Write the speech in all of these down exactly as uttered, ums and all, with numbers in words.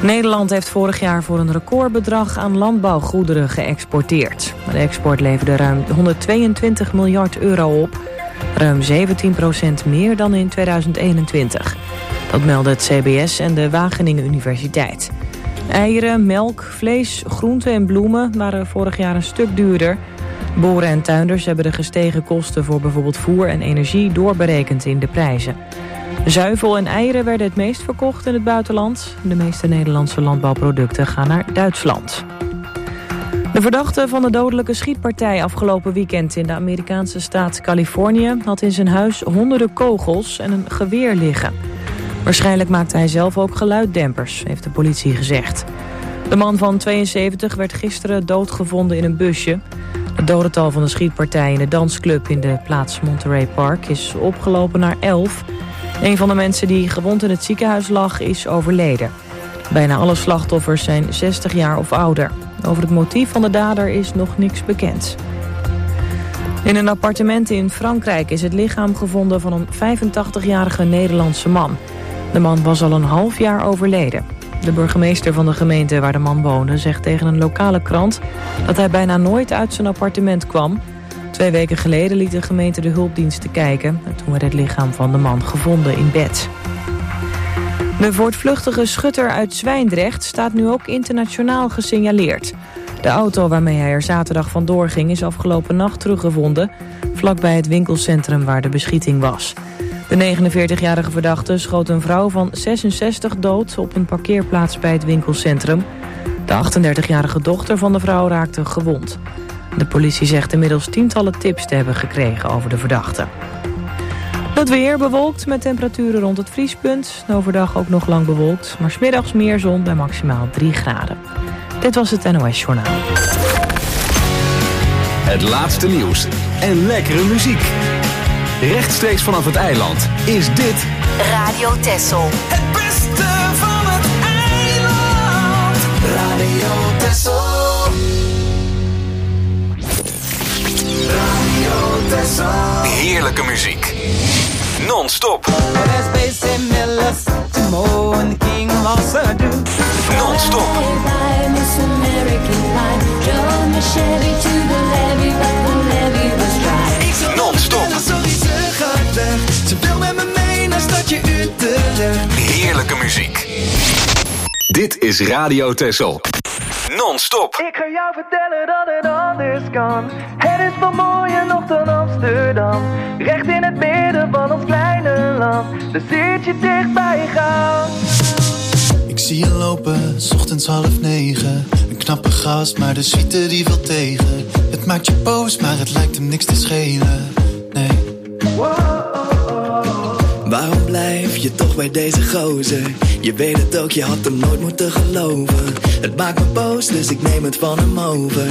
Nederland heeft vorig jaar voor een recordbedrag aan landbouwgoederen geëxporteerd. De export leverde ruim honderdtweeëntwintig miljard euro op. Ruim zeventien procent meer dan in tweeduizend eenentwintig. Dat melden het C B S en de Wageningen Universiteit. Eieren, melk, vlees, groenten en bloemen waren vorig jaar een stuk duurder. Boeren en tuinders hebben de gestegen kosten voor bijvoorbeeld voer en energie doorberekend in de prijzen. Zuivel en eieren werden het meest verkocht in het buitenland. De meeste Nederlandse landbouwproducten gaan naar Duitsland. De verdachte van de dodelijke schietpartij afgelopen weekend in de Amerikaanse staat Californië had in zijn huis honderden kogels en een geweer liggen. Waarschijnlijk maakte hij zelf ook geluiddempers, heeft de politie gezegd. De man van tweeënzeventig werd gisteren doodgevonden in een busje. Het dodental van de schietpartij in de dansclub in de plaats Monterey Park is opgelopen naar elf. Een van de mensen die gewond in het ziekenhuis lag is overleden. Bijna alle slachtoffers zijn zestig jaar of ouder. Over het motief van de dader is nog niks bekend. In een appartement in Frankrijk is het lichaam gevonden van een vijfentachtigjarige Nederlandse man. De man was al een half jaar overleden. De burgemeester van de gemeente waar de man woonde zegt tegen een lokale krant dat hij bijna nooit uit zijn appartement kwam. Twee weken geleden liet de gemeente de hulpdiensten kijken. En toen werd het lichaam van de man gevonden in bed. De voortvluchtige schutter uit Zwijndrecht staat nu ook internationaal gesignaleerd. De auto waarmee hij er zaterdag vandoor ging is afgelopen nacht teruggevonden, vlakbij het winkelcentrum waar de beschieting was. De negenenveertigjarige verdachte schoot een vrouw van zesenzestig dood op een parkeerplaats bij het winkelcentrum. De achtendertigjarige dochter van de vrouw raakte gewond. De politie zegt inmiddels tientallen tips te hebben gekregen over de verdachte. Het weer bewolkt met temperaturen rond het vriespunt. Overdag ook nog lang bewolkt, maar 's middags meer zon bij maximaal drie graden. Dit was het N O S Journaal. Het laatste nieuws en lekkere muziek. Rechtstreeks vanaf het eiland is dit Radio Texel. Het beste van het eiland. Radio Texel. Radio Texel. heerlijke muziek. Non-stop. Non-stop. Non-stop. Ze wil met me mee naar stadje Utrecht. Heerlijke muziek. Dit is Radio Texel. Non-stop. Ik ga jou vertellen dat het anders kan. Het is veel mooier nog dan Amsterdam. Recht in het midden van ons kleine land. Daar zit je dichtbij gaan. Ik zie je lopen, 's ochtends half negen. Een knappe gast, maar de suite die wil tegen. Het maakt je boos, maar het lijkt hem niks te schelen. Nee. Waarom blijf je toch bij deze gozer? Je weet het ook, je had hem nooit moeten geloven. Het maakt me boos, dus ik neem het van hem over.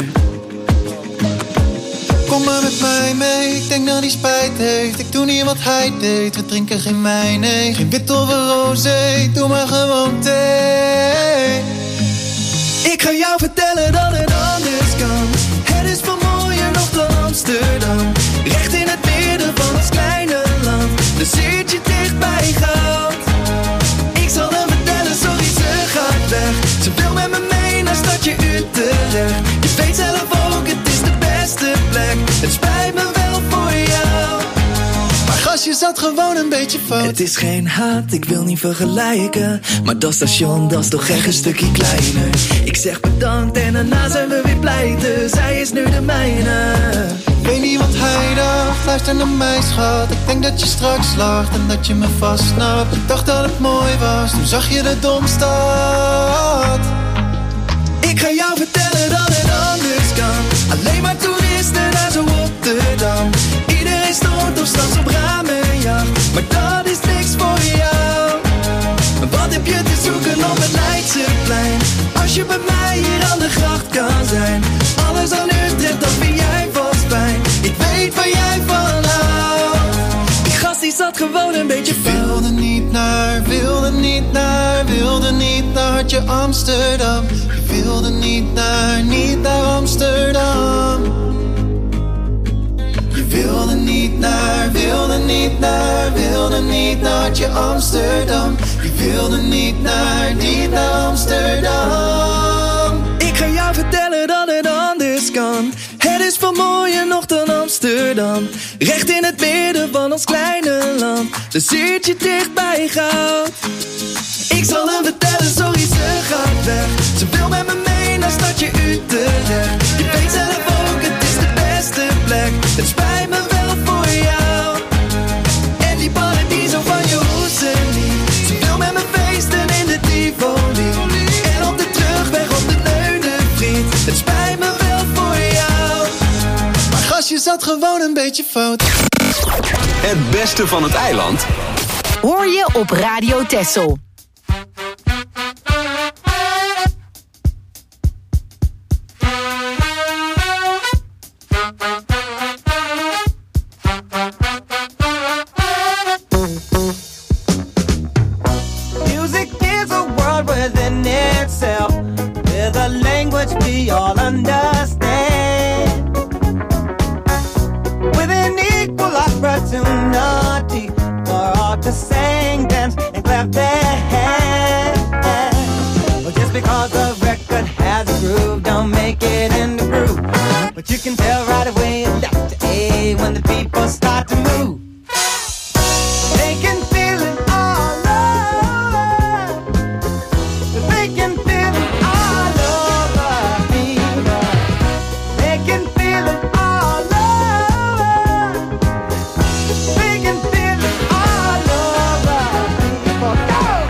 Kom maar met mij mee, ik denk dat hij spijt heeft. Ik doe niet wat hij deed, we drinken geen wijn, nee. Geen wit of een rosé, doe maar gewoon thee. Ik ga jou vertellen dat het anders kan. Het is veel mooier nog dan Amsterdam. Recht in het midden van ons kleine land. Dan zit je dicht bij goud. Ik zal hem vertellen, sorry ze gaat weg. Ze wil met me mee naar stadje Utrecht. Je weet zelf ook, het is de beste plek. Het spijt me wel voor jou. Maar gastje zat gewoon een beetje fout. Het is geen haat, ik wil niet vergelijken. Maar dat station, dat is toch echt een stukje kleiner. Ik zeg bedankt en daarna zijn we weer pleiten. Zij is nu de mijne. Ik weet niet wat hij dacht, luister naar mij schat. Ik denk dat je straks lacht en dat je me vastsnapt. Ik dacht dat het mooi was, toen zag je de domstad. Ik ga jou vertellen dat het anders kan. Alleen maar toeristen naar zo Rotterdam. Iedereen stort op straks op ramenjacht. Maar dat is niks voor jou. Wat heb je te zoeken op het Leidseplein? Als je bij mij hier aan de gracht kan zijn. Alles aan Utrecht, dat vind jij vast fijn. Ik weet waar jij van houdt. Die gast die zat gewoon een beetje fout. Wilde niet naar, wilde niet naar, wilde niet naar hartje Amsterdam. Je wilde niet naar, niet naar Amsterdam. Je wilde niet naar, wilde niet naar, wilde niet naar hartje Amsterdam. Je wilde niet naar, niet naar Amsterdam. Amsterdam. Recht in het midden van ons kleine land. Dan zit je dicht bij goud. Ik zal hem vertellen, sorry ze gaat weg. Ze wil met me mee naar stadje Utrecht. Je weet zelf ook, het is de beste plek. Het spijt me wel voor jou. En die paradiso van je hoesten niet. Ze wil met me feesten in de Tivoli. En op de terugweg op de Leunenvriet. Het spijt me wel voor jou. Maar gastje zat gewoon een beetje fout. Het beste van het eiland hoor je op Radio Texel. Music is a world within itself, with a language we all understand, with an equal opportunity for all to sing, dance, and clap their hands. Well, just because the record has a groove, don't make it in the groove. But you can tell right away left to A when the people start to move. They can feel it all over. They can feel it all over people. They can feel it all over. They can feel it all over people. Go!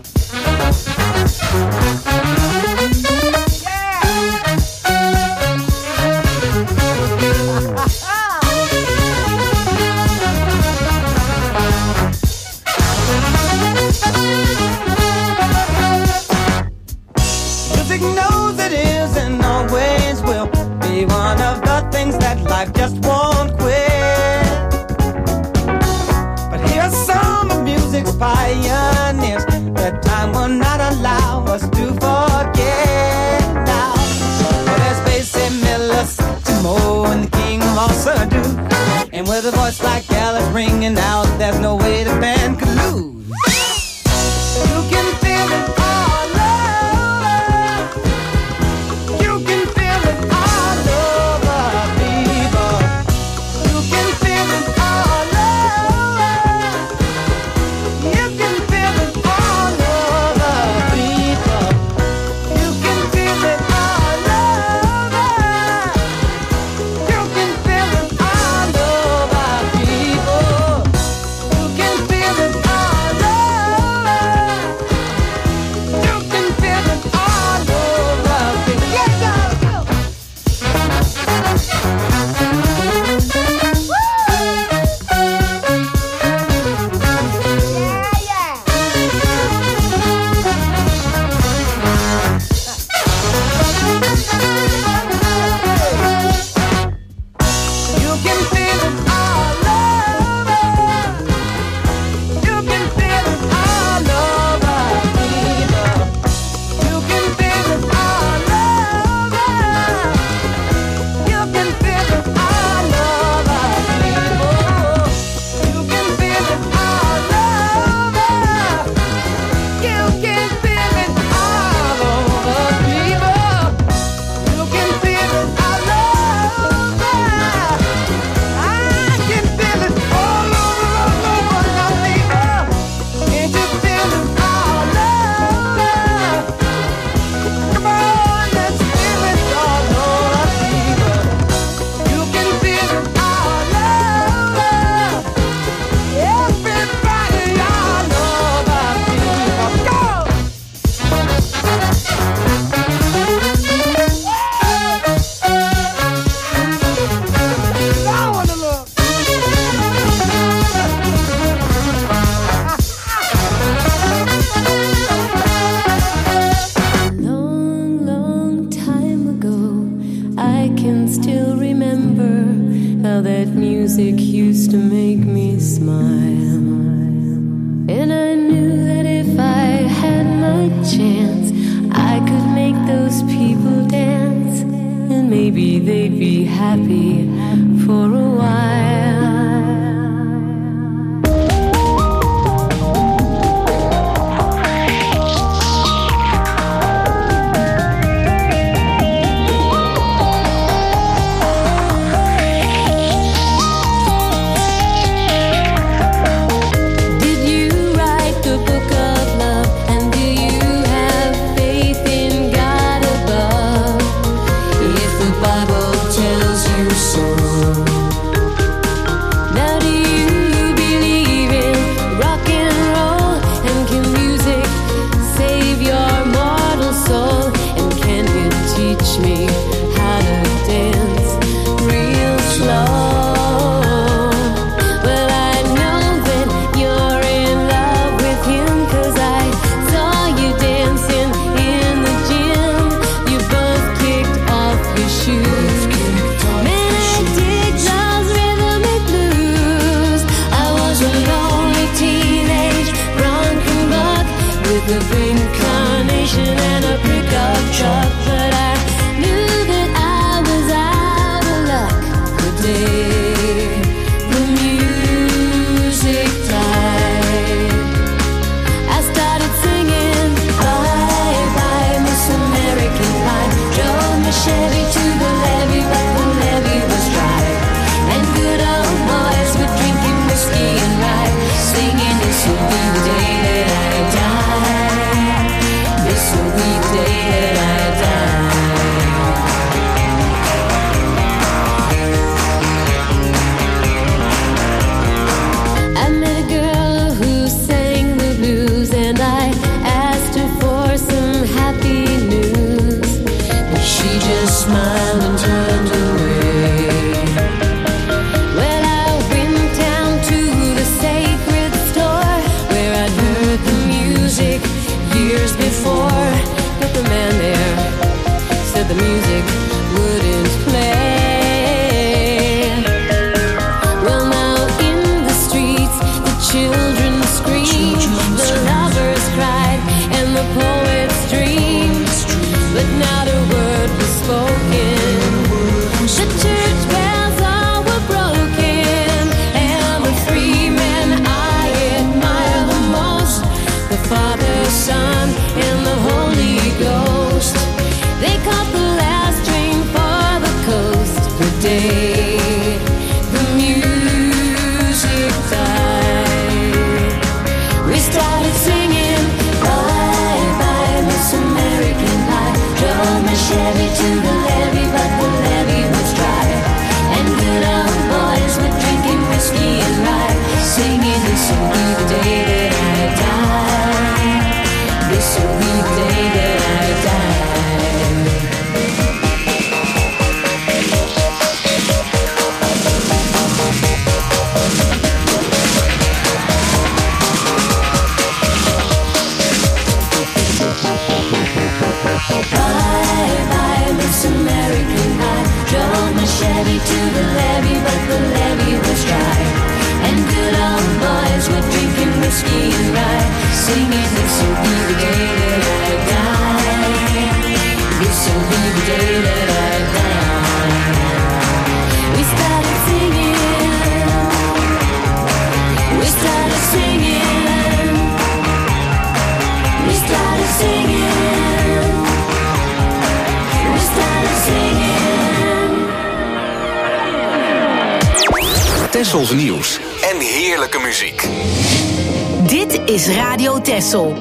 Music knows it is and always will be one of the things that life just won't quit. But here's some of music's pioneers that time will not allow us to forget now. Well, there's Basie Miller, Timo, and the king of all Sadu. And with a voice like Alice ringing out, there's no way the band could lose. You can feel it all over. You can feel it all over, people. You can feel it all over. You can feel it all over, people. You can feel it all over. You can feel it all over, people. You can feel it all over. You can feel it all over, people. Yeah, yeah, go. You can feel it all over. You can feel it all over, people. You can feel it all over. You can feel it all over, people. You can feel it all over. You can feel it all over, people. You can feel it all over. I can feel it all over, all over, now, people. Can't you feel it all over? Come on, let's feel it all over, people. You can feel it all over. Everybody all over, people. Go! I wanna look. Long, long time ago, I can still remember how that music used to make me smile. And I knew that if I had my chance, I could make those people dance. And maybe they'd be happy for a while. the music wouldn't play. Well, now in the streets, the children scream, the lovers cried, and the poets dreamed, but not a word was spoken. The church bells all were broken, and the three men I admire the most, the Father, Son, and the Holy Ghost. They caught the last train for the coast. The day the music died, we started singing, bye bye Miss American Pie. Drove my Chevy to the levee, but the levee was dry, and good old boys were drinking whiskey and rye, singing this will be the day that I die. This will be the day that I die. Bye bye Miss American Pie. Drove my Chevy to the levee, but the levee was dry, and good old boys were drinking whiskey and rye, singing this will be the day that I die. This will be the day that I die. We started singing, we started singing, we started singing, we started singing. Tessels nieuws en heerlijke muziek. Dit is Radio Tessel.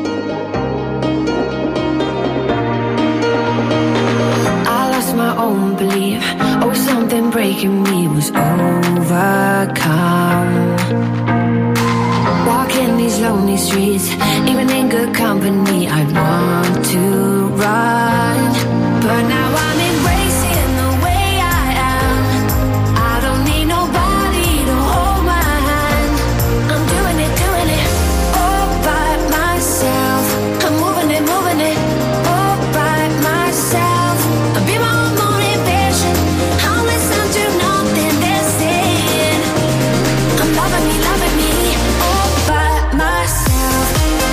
I lost my own belief. Oh, something breaking me was overcome. Walking these lonely streets, even in good company, I want to run, but now I'm embracing the way I am. I don't need nobody to hold my hand. I'm doing it, doing it all by myself. I'm moving it, moving it all by myself. I'll be my own motivation. I'll listen to nothing they're saying. I'm loving me, loving me all by myself.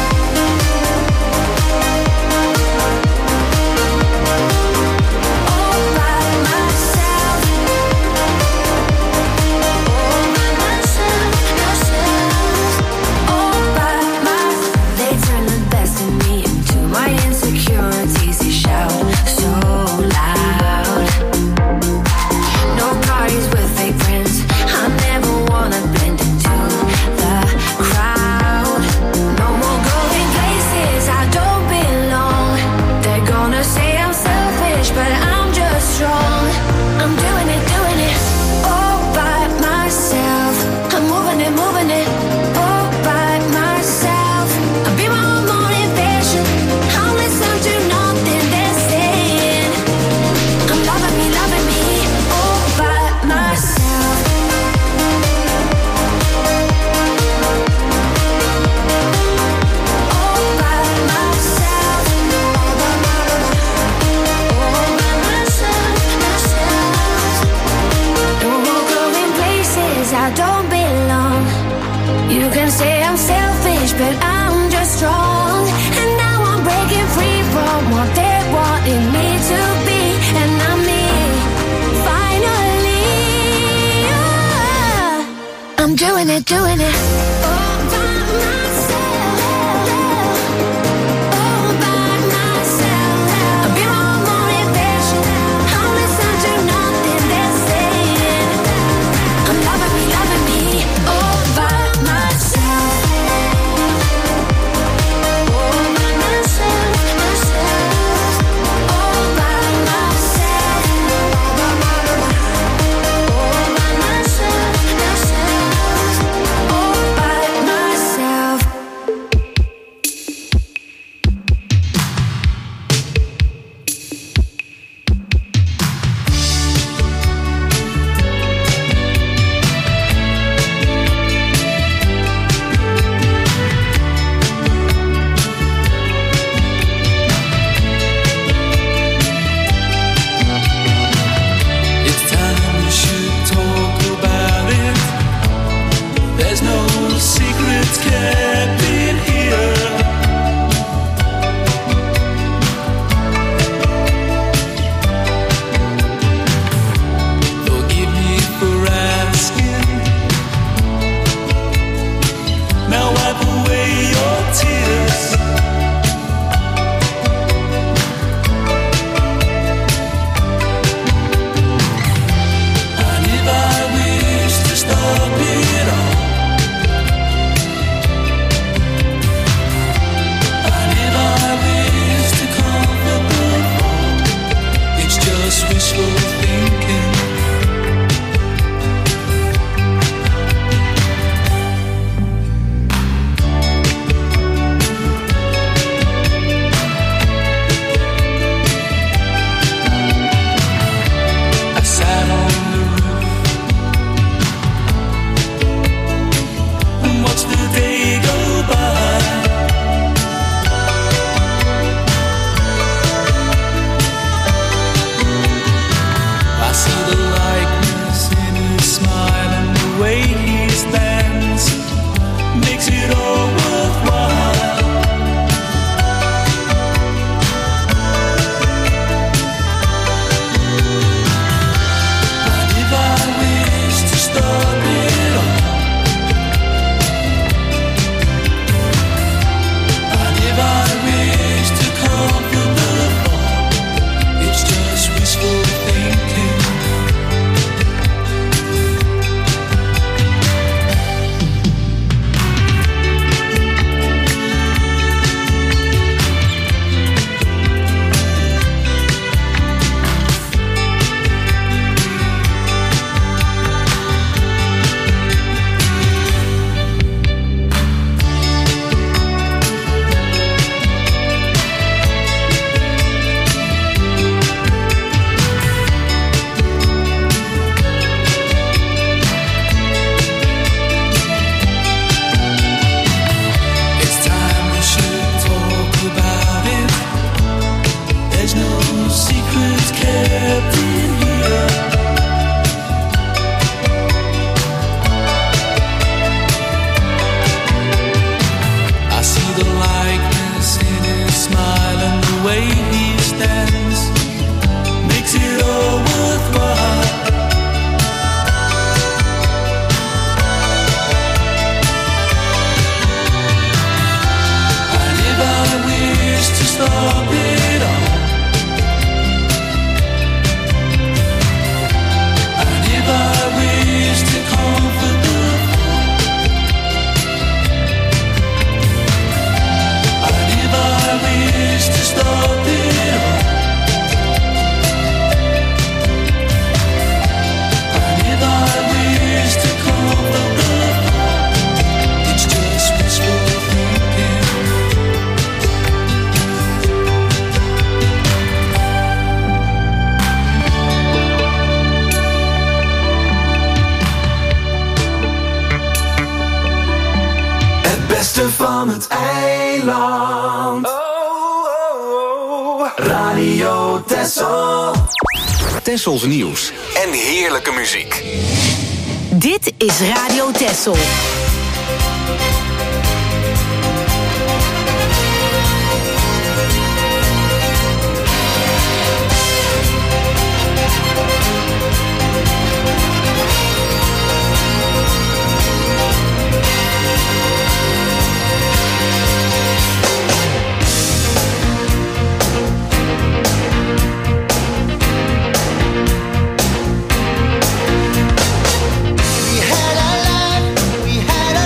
All by myself. All by myself, myself. All by myself. They turn the best in me into my insecurities. They shout so loud. No parties with fake friends. I never wanna blend into the crowd. No more going places I don't belong. They're gonna say I'm selfish, but I'm just strong. I'm doing it, doing it all by myself. I'm moving it, moving it all by myself. I'll be my own motivation. I'll listen to nothing they're saying. I'm loving me, loving me all by myself. All by myself. All by myself, myself. No more going places I don't belong. You can say I'm selfish, but I'm just strong. And now I'm breaking free from what they wanted me to be. And I'm me, finally. Ah, I'm doing it, doing it all by myself. All by myself. I'll be my own motivation. I'll listen to nothing they're saying. I'm loving me, loving me all by myself. All by myself, myself. All by myself. All by myself, myself. All van het eiland. Oh, oh, oh. Radio Texel. Tessels nieuws en heerlijke muziek. Dit is Radio Texel. We had a life, we had a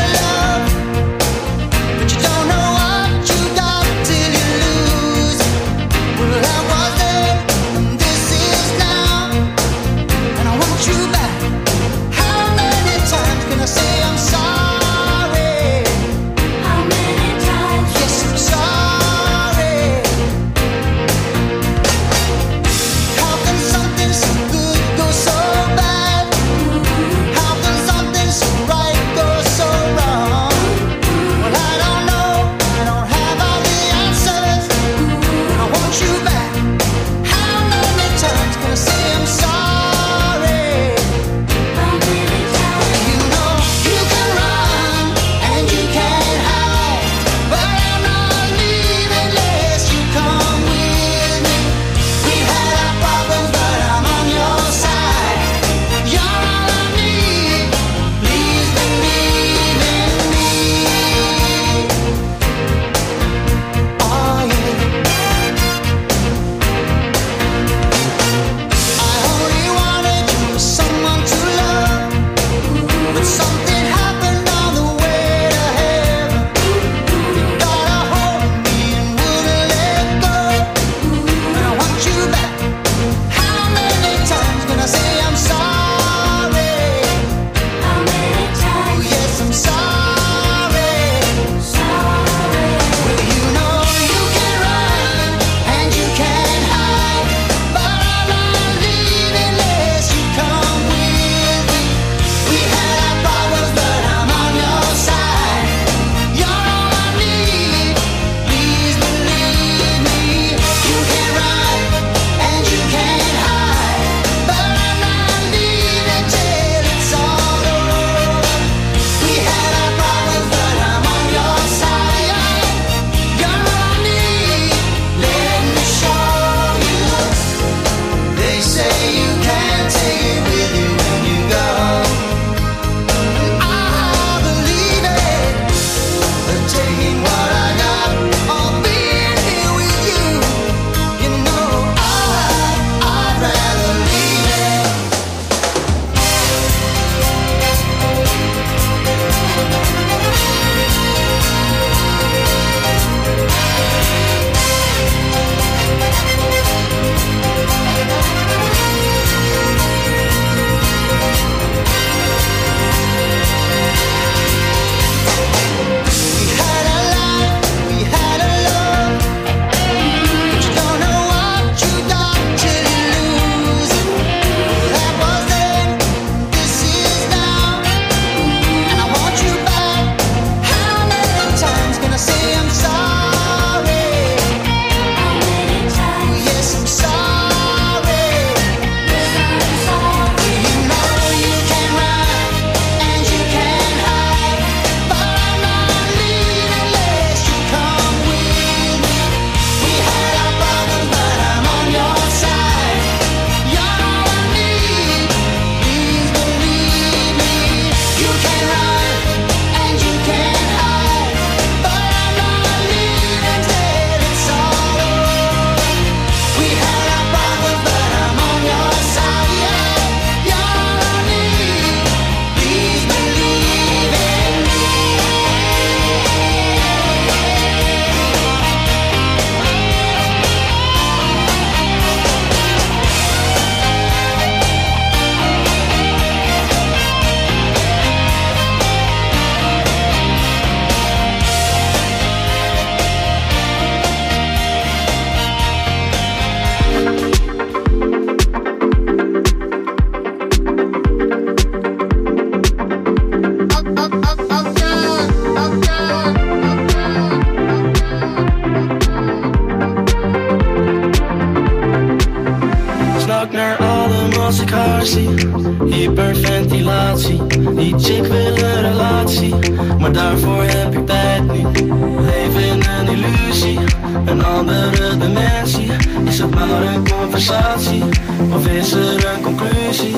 als ik haar zie. Hyperventilatie, die chick wil een relatie, maar daarvoor heb ik tijd niet. Leven in een illusie, een andere dimensie. Is het maar een conversatie, of is er een conclusie?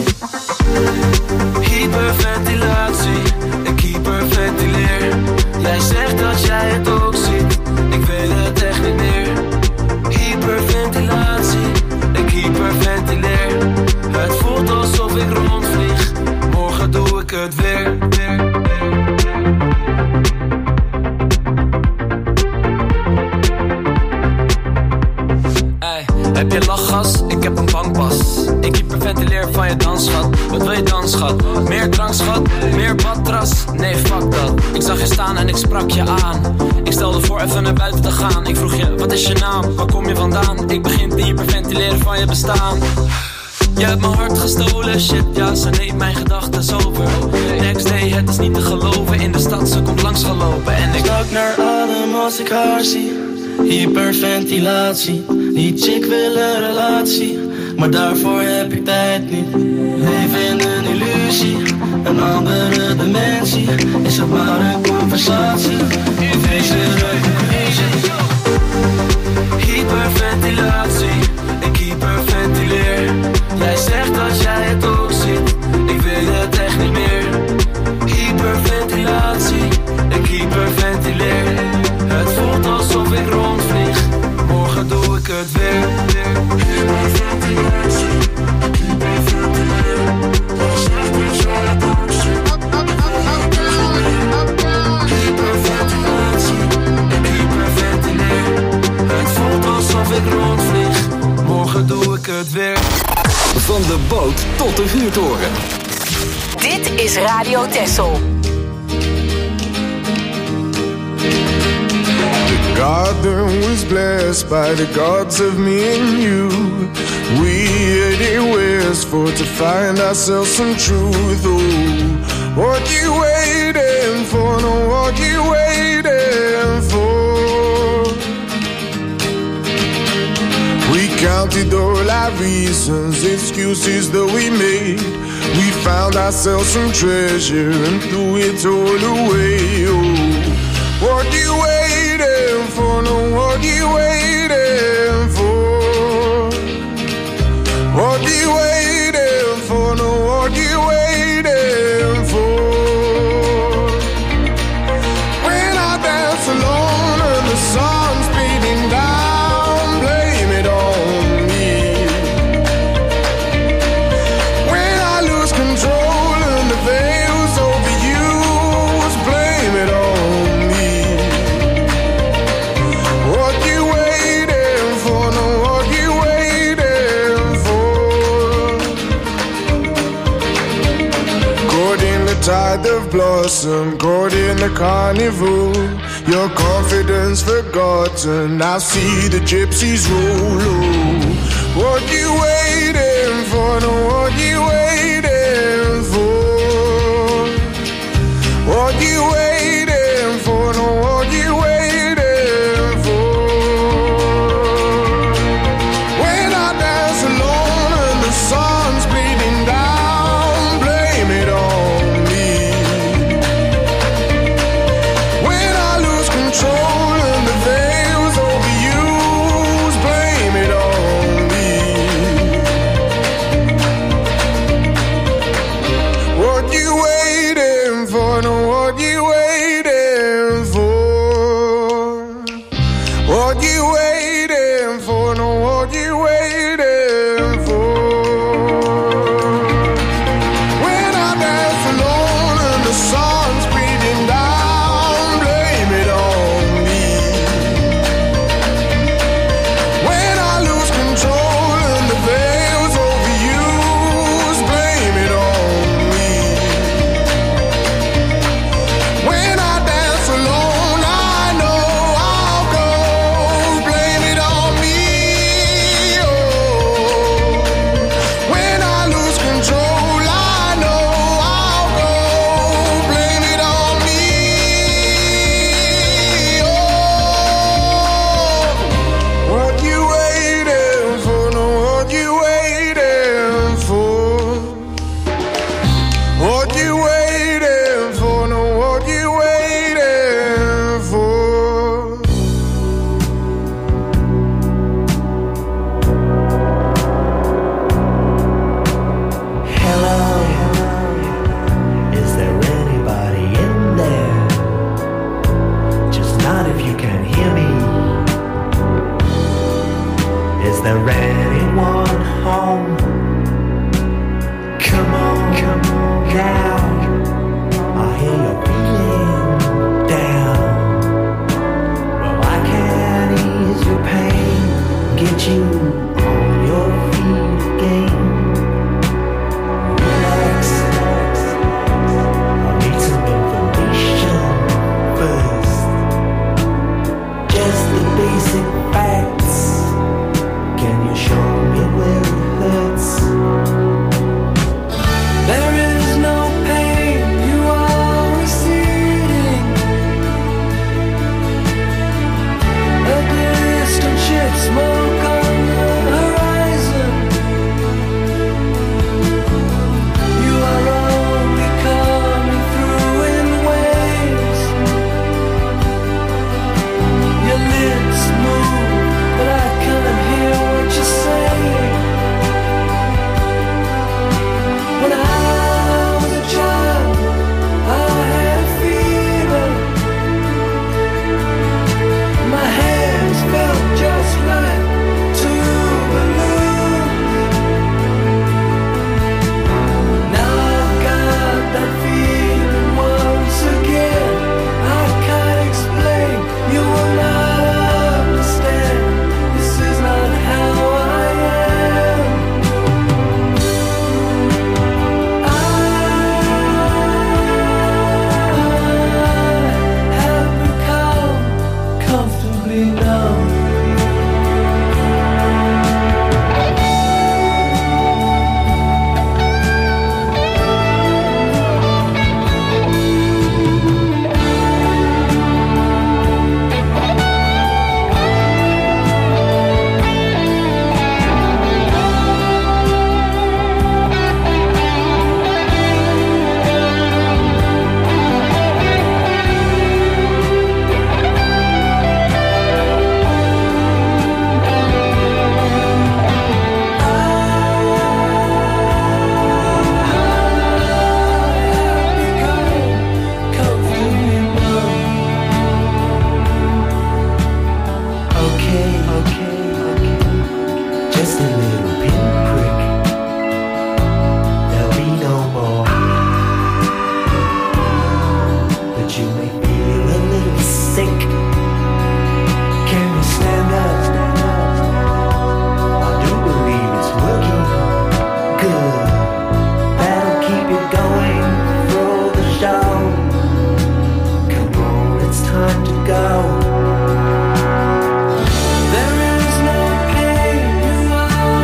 Hyperventilatie, ik hyperventileer. Jij zegt dat jij het ook ziet, ik weet het echt niet meer. Hyperventilatie, ik hyperventileer. Het voelt alsof ik rondvlieg, morgen doe ik het weer. Hey, heb je lachgas? Ik heb een bankpas. Ik hyperventileer van je dansschat. Wat wil je dan, schat? Meer drank, schat? Meer badras? Nee, fuck dat. Ik zag je staan en ik sprak je aan. Ik stelde voor even naar buiten te gaan. Ik vroeg je, wat is je naam? Waar kom je vandaan? Ik begin te hyperventileren van je bestaan. Je hebt mijn hart gestolen, shit ja, ze neemt mijn gedachten over. Next day, het is niet te geloven. In de stad, ze komt langs gelopen. En ik ruik naar adem als ik haar zie. Hyperventilatie, die chick wil een relatie, maar daarvoor heb ik tijd niet. Leven in een illusie, een andere dimensie. Is het maar een conversatie, of is er een conclusie? Hyperventilatie, ik hyperventileer. Jij zegt dat jij het ook ziet, ik weet het echt niet meer. Hyperventilatie, ik hyperventileer. Het voelt alsof ik rondvlieg, morgen doe ik het weer. Hyperventilatie, hyperventileer. Jij zegt dat jij het ook ziet, hyperventilatie, ik hyperventileer. Het voelt alsof ik rondvlieg, morgen doe ik het weer. Van de boot tot de vuurtoren. Dit is Radio Texel. The garden was blessed by the gods of me and you. We headed westward to find ourselves some truth. Oh, what you waiting for? No, what you waiting for? We counted all our reasons, excuses that we made. We found ourselves some treasure and threw it all away. Oh, what you waiting for? No, what you waiting for? What you waiting for? No, what you waiting for? When I dance alone and the sun's beating down, blame it on me. When I lose control and the veil's overused, blame it on me. What you waiting for? No, what you waiting for? Caught in the tide of blossom, caught in the carnival. Your confidence forgotten, I see the gypsies roll. Oh, what you waiting for? No, what you waiting for? What you waiting for? No, what you waiting for? When I dance alone and the sun's bleeding down, blame it on me. When I lose control and the veil's overused, blame it on me. Is there anyone home? Come on, come on now. I hear you're feeling down. Well, I can ease your pain, get you on your feet again. Relax, I need some information first. Just the basic facts. Can you show me where it hurts? There is no pain, you are receding. A distant ship, smoke on the horizon. You are only coming through in waves. Your lips move, but I can't hear what you're saying. When I was a child, I had a fever. My hands felt just like two balloons. Now I've got that feeling once again. I can't explain, you will not understand. This is not how I am. I have become comfortably numb. Okay, okay, okay. Just a little pinprick. There'll be no more. But you may feel a little sick. Can you stand up? I do believe it's working good. That'll keep you going through the show. Come on, it's time to go. There is no pain, you are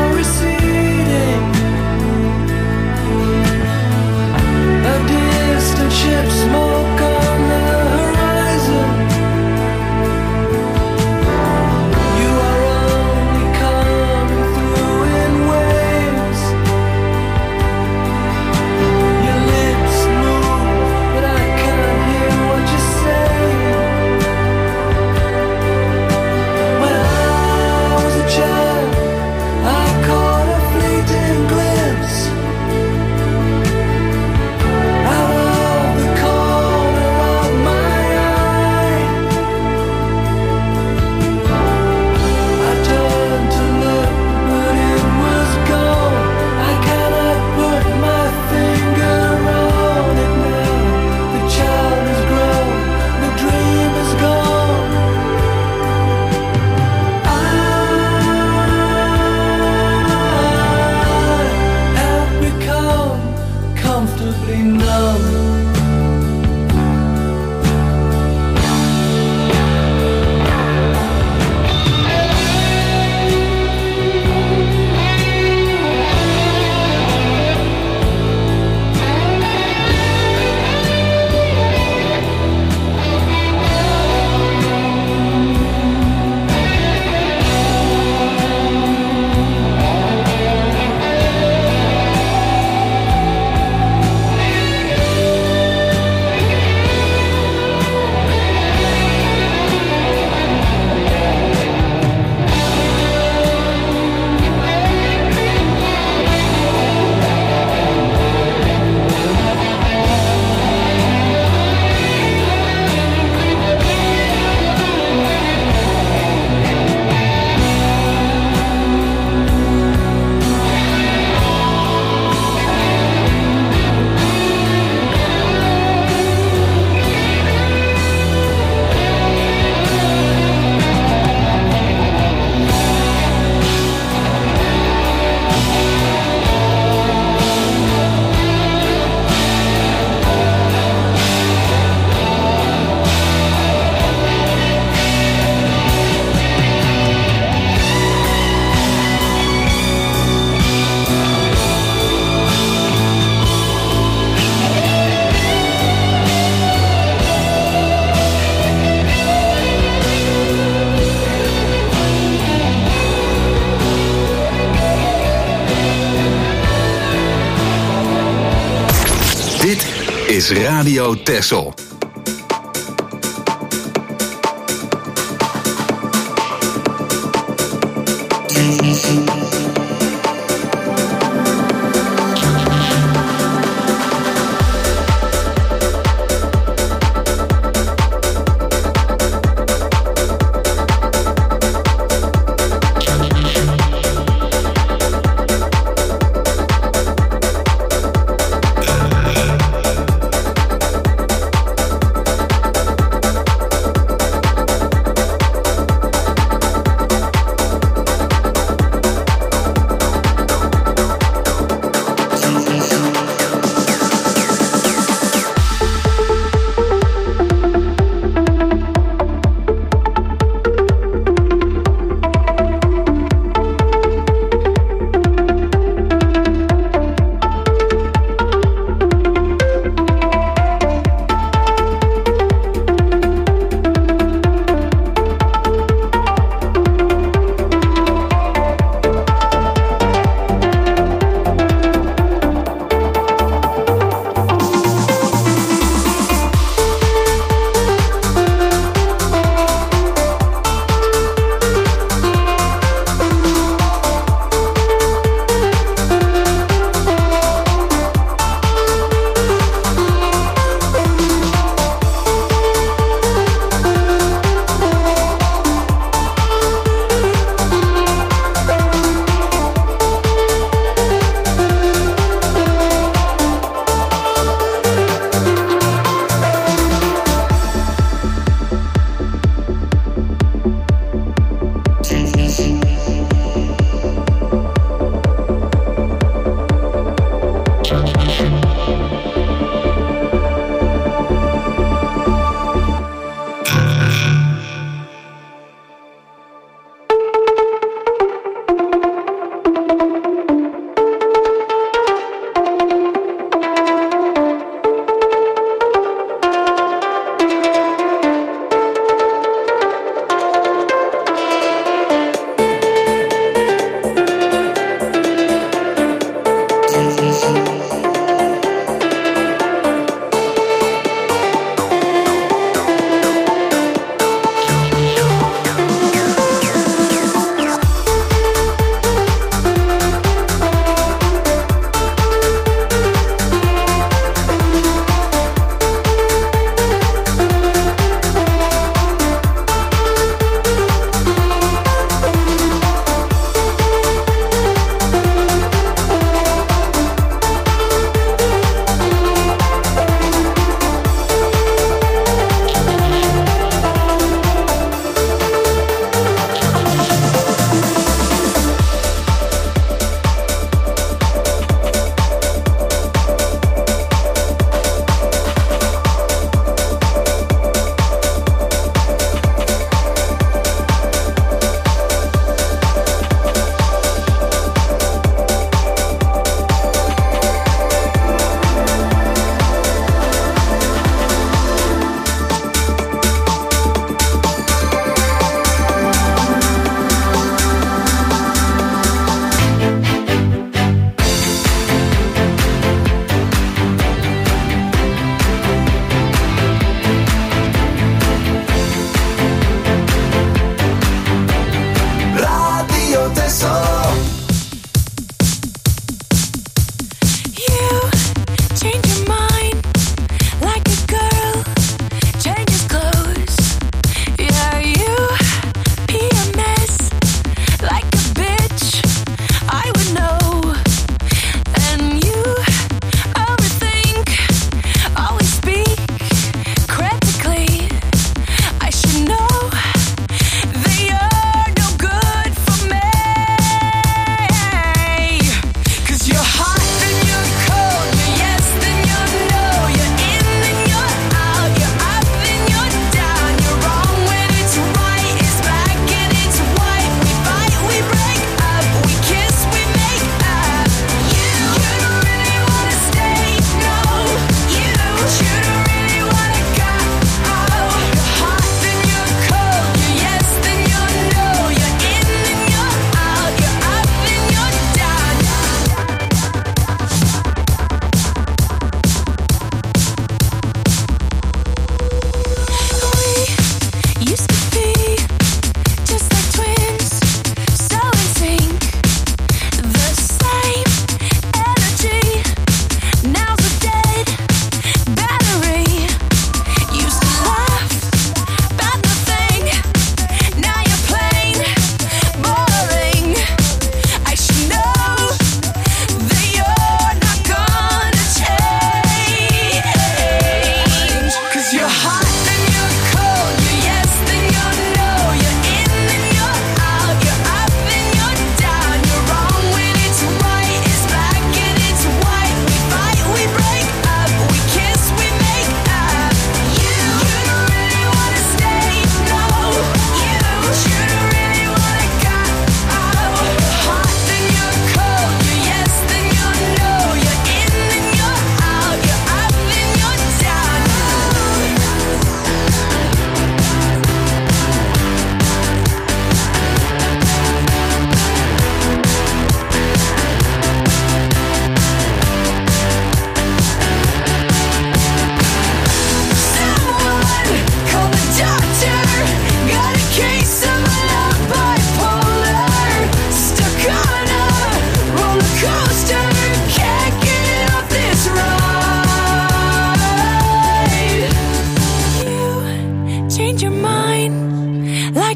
is Radio Texel.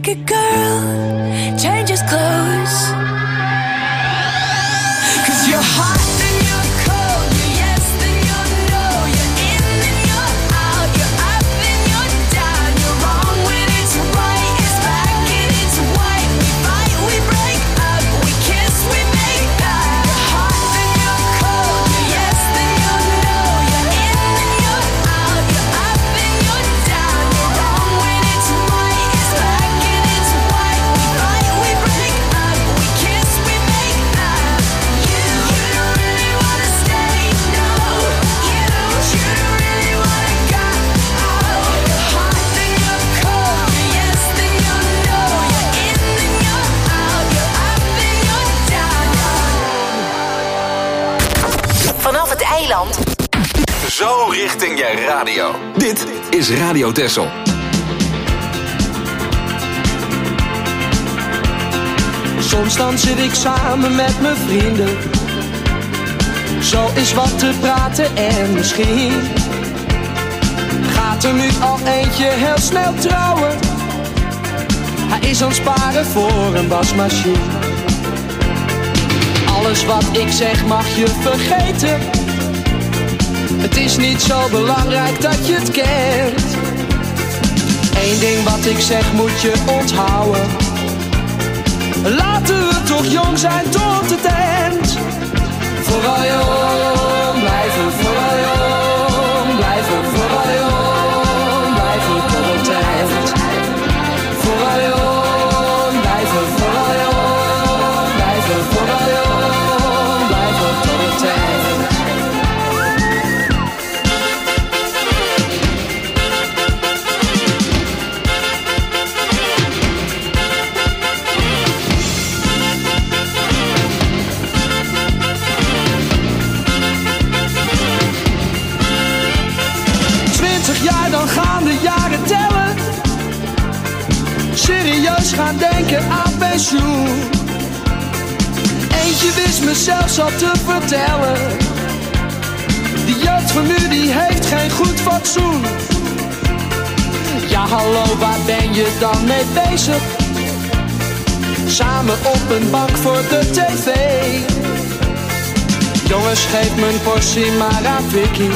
like a girl changes clothes. 'Cause you're hot and you're cold, you're yes and you're no, you're in and you're out, you're up and you're down, you're wrong when it's right, it's black and it's white. We fight, we break up, we kiss, we make up. You're hot and you're cold, you're yes and you're no, you're in and you're out, you're up and you're down, you're wrong when it's right, it's black and it's white. We fight, we break up, we kiss, we make up. You, you don't really wanna stay, no. You, you don't really wanna go. You're hot and you're cold, you're yes and you're no, you're in and you're out, you're up and you're down. Vanaf het eiland. Zo richting je radio. Dit is Radio Texel. Soms dan zit ik samen met mijn vrienden. Zo is wat te praten en misschien gaat er nu al eentje heel snel trouwen. Hij is aan het sparen voor een wasmachine. Alles wat ik zeg mag je vergeten. Het is niet zo belangrijk dat je het kent. Eén ding wat ik zeg moet je onthouden. Laten we toch jong zijn tot het eind. Vooral jong blijven, vooral jong blijven, vooral jong blijven tot het eind. Vooral jong blijven, vooral jong blijven, vooral jong blijven tot het eind. Ja, dan gaan de jaren tellen. Serieus gaan denken aan pensioen. Eentje wist me zelfs al te vertellen. De jeugd van nu die heeft geen goed fatsoen. Ja hallo, waar ben je dan mee bezig? Samen op een bank voor de tv. Jongens, geef mijn portie maar aan Vicky.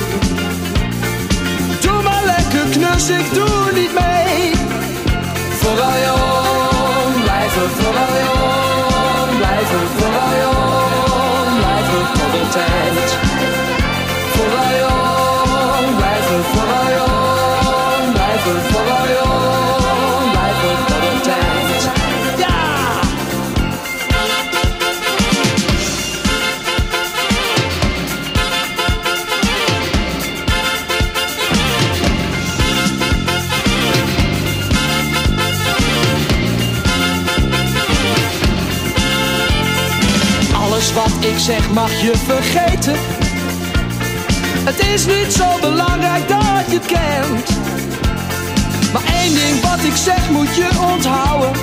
Doe maar lekker knus, ik doe niet mee. Vooral jong blijven, vooral jong blijven, vooral jong blijven tot het eind. Vooral jong blijven, vooral jong blijven, vooral jong blijven tot het eind. Ja! Alles wat ik zeg mag je vergeten. Het is niet zo belangrijk dat je het kent. Maar één ding wat ik zeg moet je onthouden.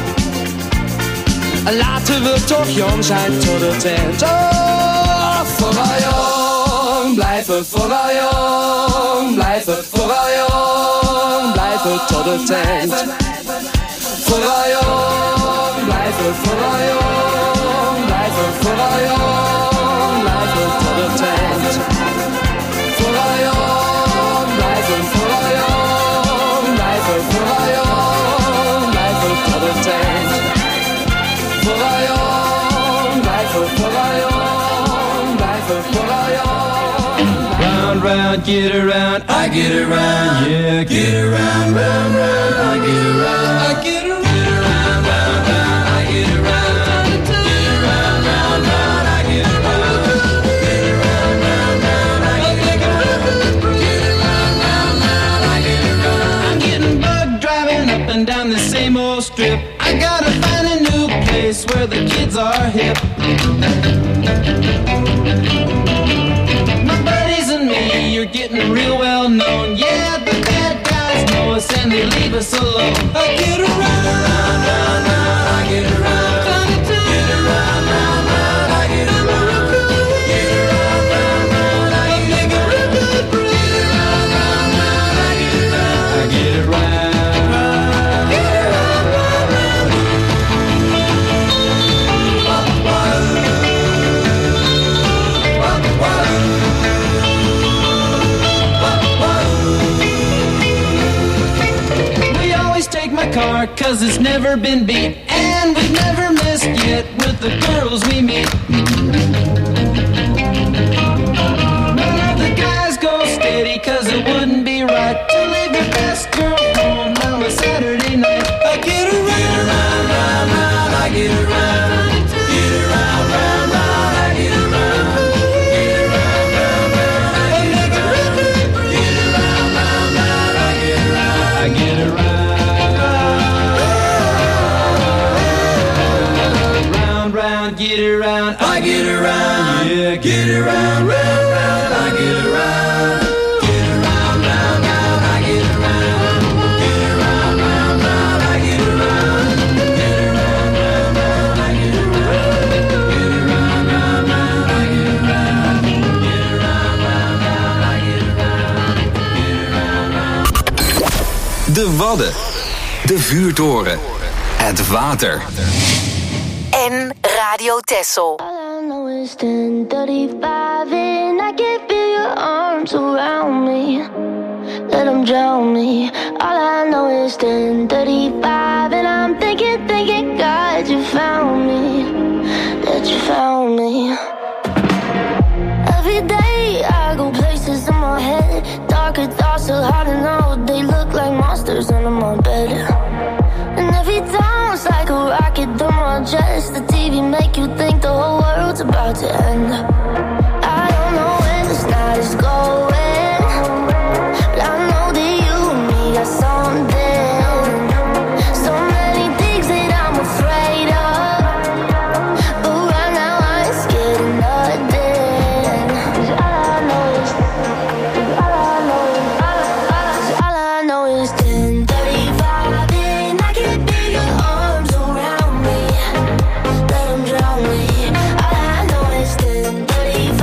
Laten we toch jong zijn tot het eind. Oh, vooral jong blijven, vooral jong blijven, vooral jong blijven tot het eind. Vooral jong blijven, vooral jong blijven, vooral jong blijven tot het eind. Vooral jong blijven, vooral jong blijven, vooral jong blijven tot het eind. Vooral jong blijven, vooral jong blijven, vooral jong. Round, round, get around, I get around, yeah, get around, round, round, I get around, I get around. Down the same old strip, I gotta find a new place where the kids are hip. My buddies and me, you're getting real well known. Yeah, the bad guys know us and they leave us alone. I get around, round, round, round, I get around, get around, round, round, I get around, get around, round, round, I get around, get around, round, round, I get around, I get around. cause it's never been beat. And we've never missed yet with the girls we meet. None of the guys go steady, cause it wouldn't be right to leave your best girl home on a Saturday night. I get around, round, round, round, I get around. Get around, round, round, I get around. Get around, round, round, I get around. Get around, round, round, I get around. I get around. Round, round, get around. I get around. Yeah, get around, round, round, I get around. Get around, round, round, I get around. Get around, round, round, I get around. Get around, round, round, I get around. Get around, round, round, I get around. Get around, round, round, I get around. Get around, round. De Wadden. De Vuurtoren. Het water. En Radio Texel. All I know is ten thirty-five and I can feel your arms around me. Let them drown me. All I know is ten thirty-five and I'm thinking, thinking, God, you found me. That you found me. Every day I go places in my head. Darker thoughts so hard to know. They look like monsters under my bed. And every time it's like a rocket through my chest. The T V make you think the whole world's about to end. I don't know when this night is going, but I know that you and me got something. So many things that I'm afraid of, but right now I ain't scared of nothing. 'Cause all I know is, 'cause all I know is, 'cause all I know is ten thirty-five and I can feel your arms around me. Let them drown me. All I know is ten thirty-five.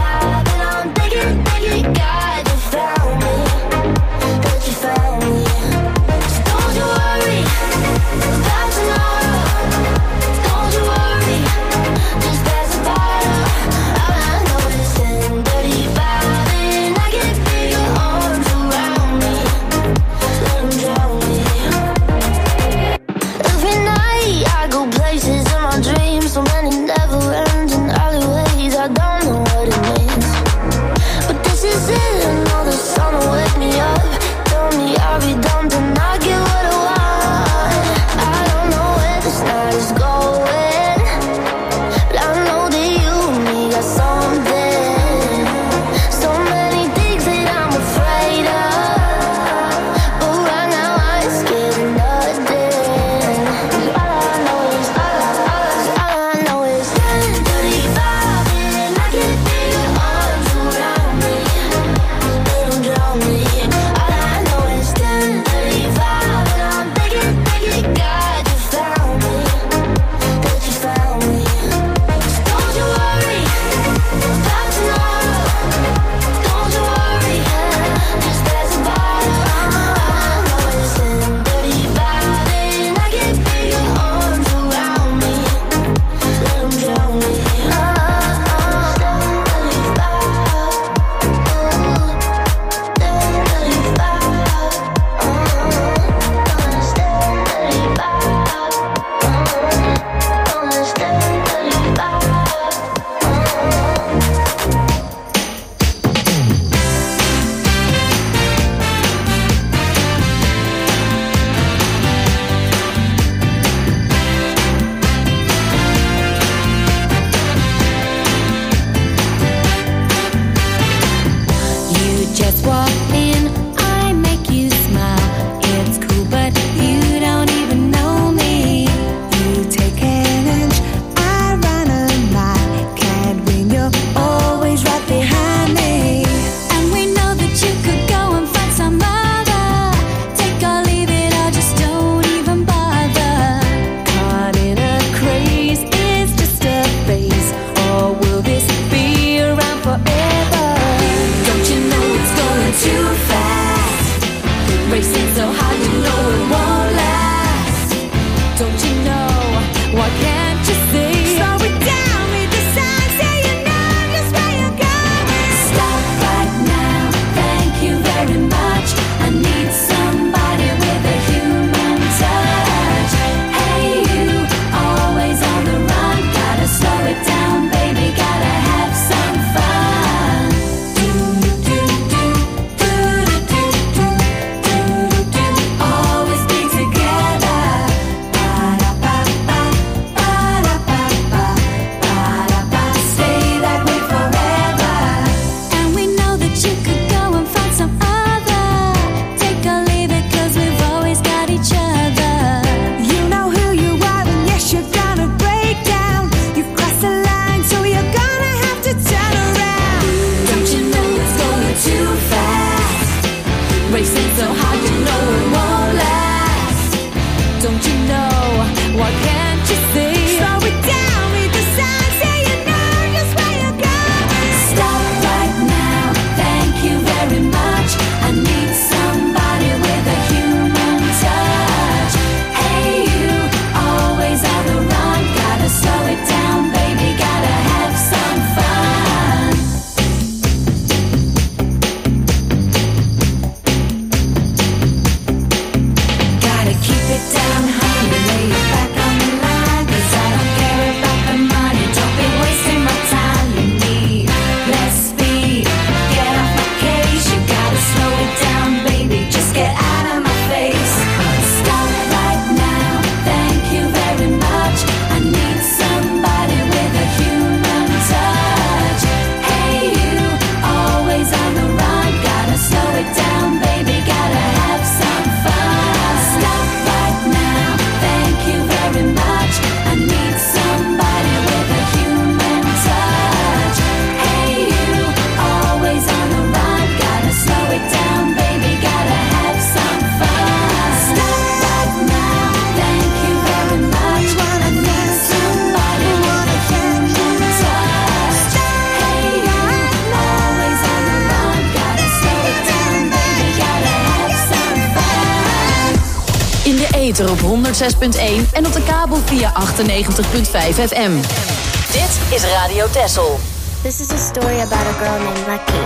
ether op honderd zes punt één en op de kabel via achtennegentig komma vijf F M. Dit is Radio Texel. This is a story about a girl named Lucky.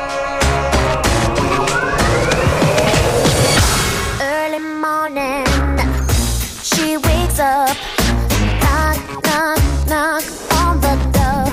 Early morning, she wakes up, knock, knock, knock on the door.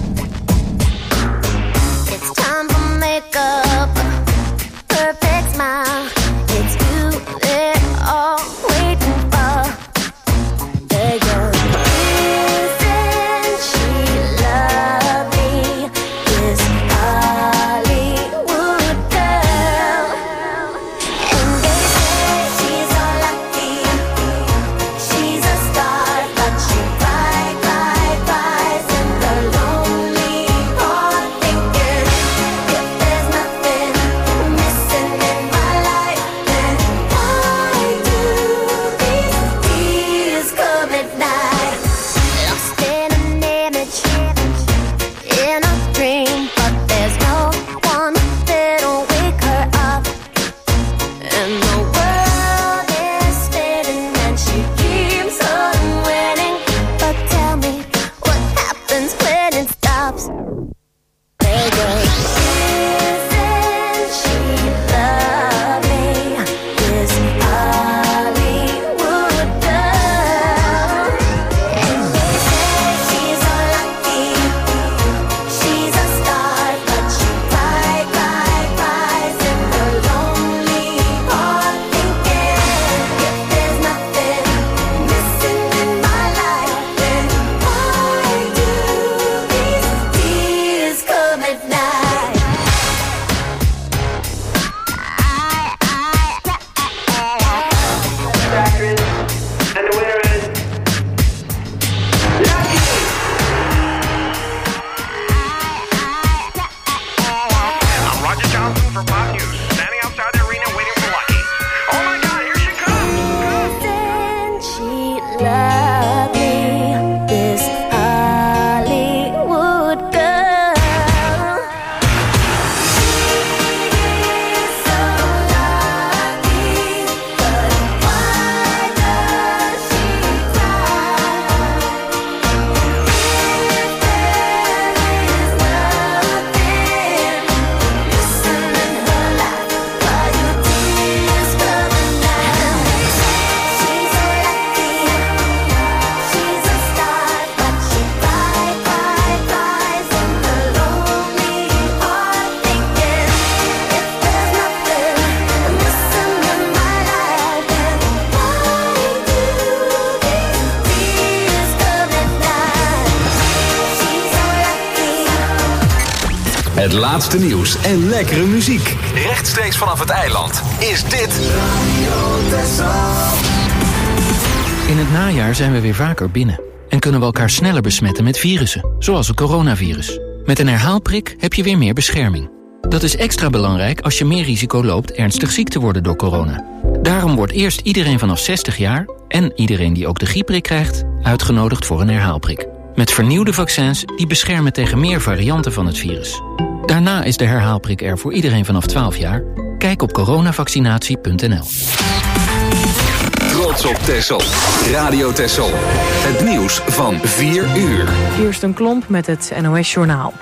It's time for makeup, perfect smile. It's you they're all waiting for. There you go. Isn't she lovely? This Hollywood girl. And they say she's so lucky. She's a star, but she cry, cry, cries in the lonely heart, thinking if there's nothing missing in my life, then why do these tears come at night? Lost in an image, in a dream, but there's no one that'll wake her up. And the world is spinning and she keeps on winning. But tell me, what happens when it stops? There goes. Isn't she lovely? This Hollywood girl. And they say she's so lucky. She's a star, but she cry, cry, cries in the lonely heart, thinking if there's nothing missing in my life, then why do these tears come at night? And the winner is Lucky. I'm Roger Johnson for Pop News, standing outside the arena waiting for Lucky. Oh my God, here she comes! Isn't she lovely? This Hollywood girl. She's so lucky, but why does she cry? If there is nothing missing in her life, why do tears come at night? She's so lucky, she's a star, but she cry, cry, cries in the lonely heart, thinking if there's nothing missing in my life, then why do these tears come at night? She's so lucky. Het laatste nieuws en lekkere muziek. Rechtstreeks vanaf het eiland is dit In het najaar zijn we weer vaker binnen en kunnen we elkaar sneller besmetten met virussen, zoals het coronavirus. Met een herhaalprik heb je weer meer bescherming. Dat is extra belangrijk als je meer risico loopt ernstig ziek te worden door corona. Daarom wordt eerst iedereen vanaf zestig jaar en iedereen die ook de griepprik krijgt uitgenodigd voor een herhaalprik. Met vernieuwde vaccins die beschermen tegen meer varianten van het virus. Daarna is de herhaalprik er voor iedereen vanaf twaalf jaar. Kijk op coronavaccinatie punt n l. Trots op Texel. Radio Texel. Het nieuws van vier uur. Kirsten Klomp met het N O S-journaal.